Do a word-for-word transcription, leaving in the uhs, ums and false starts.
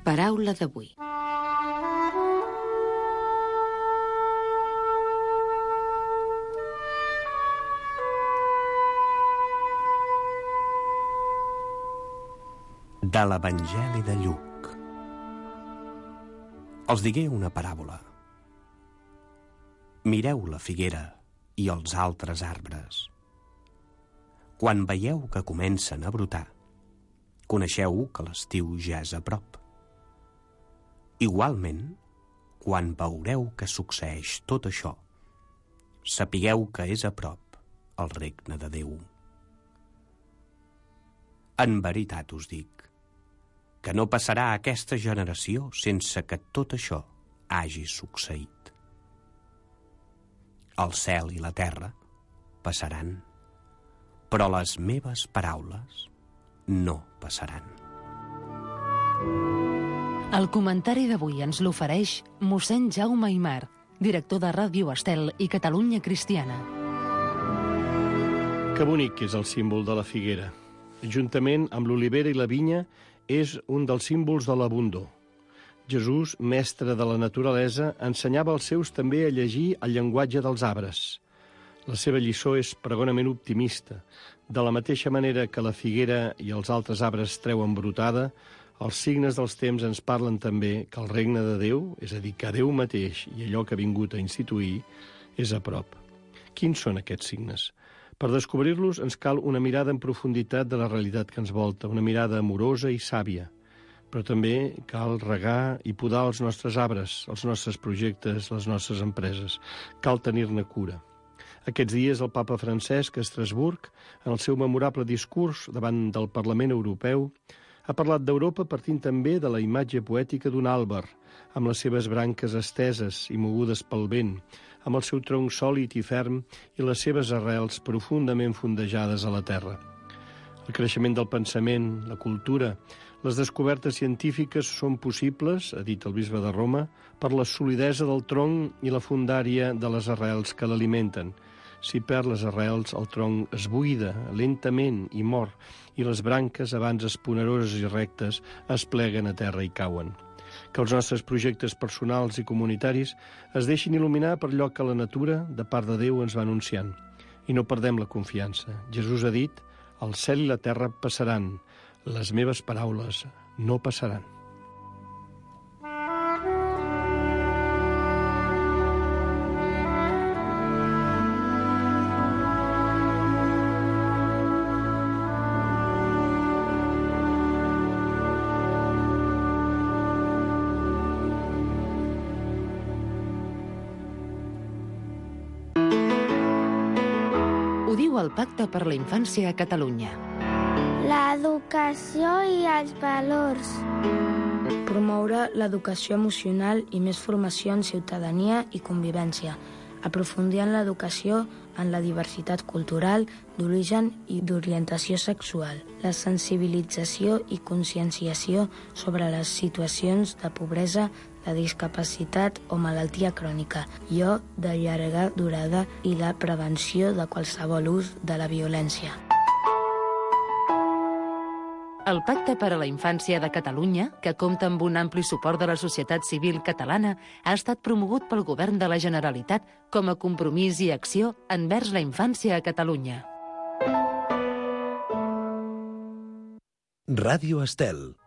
Paraula d'avui. De l'Evangeli de Lluc. Els digué una paràbola. Mireu la figuera i els altres arbres. Quan veieu que comencen a brotar, coneixeu que l'estiu ja és a prop. Igualment, quan veureu que succeeix tot això, sapigueu que és a prop el regne de Déu. En veritat us dic que no passarà aquesta generació sense que tot això hagi succeït. El cel i la terra passaran, però les meves paraules no passaran. El comentari d'avui ens l'ofereix mossèn Jaume Aimar, director de Ràdio Estel i Catalunya Cristiana. Que bonic és el símbol de la figuera. Juntament amb l'olivera i la vinya, és un dels símbols de l'abundor. Jesús, mestre de la naturalesa, ensenyava als seus també a llegir el llenguatge dels arbres. La seva lliçó és pregonament optimista. De la mateixa manera que la figuera i els altres arbres treuen brotada, els signes dels temps ens parlen també que el regne de Déu, és a dir, que Déu mateix i allò que ha vingut a instituir, és a prop. Quins són aquests signes? Per descobrir-los ens cal una mirada en profunditat de la realitat que ens volta, una mirada amorosa i sàvia. Però també cal regar i podar els nostres arbres, els nostres projectes, les nostres empreses. Cal tenir-ne cura. Aquests dies el papa Francesc a Estrasburg, en el seu memorable discurs davant del Parlament Europeu, ha parlat d'Europa partint també de la imatge poètica d'un àlber, amb les seves branques esteses i mogudes pel vent, amb el seu tronc sòlid i ferm i les seves arrels profundament fondejades a la terra. El creixement del pensament, la cultura, les descobertes científiques són possibles, ha dit el bisbe de Roma, per la solidesa del tronc i la fondària de les arrels que l'alimenten. Si perd les arrels, el tronc es buida lentament i mor, i les branques, abans esponeroses i rectes, es pleguen a terra i cauen. Que els nostres projectes personals i comunitaris es deixin il·luminar per allò que la natura, de part de Déu, ens va anunciant. I no perdem la confiança. Jesús ha dit, el cel i la terra passaran, les meves paraules no passaran. Ho diu el Pacte per la Infància a Catalunya. L'educació i els valors. Promoure l'educació emocional i més formació en ciutadania i convivència. Aprofundir en l'educació en la diversitat cultural, d'origen i d'orientació sexual. La sensibilització i conscienciació sobre les situacions de pobresa, de discapacitat o malaltia crònica, i o de llarga durada i la prevenció de qualsevol ús de la violència. El Pacte per a la Infància de Catalunya, que compta amb un ampli suport de la societat civil catalana, ha estat promogut pel Govern de la Generalitat com a compromís i acció envers la infància a Catalunya. Ràdio Estel.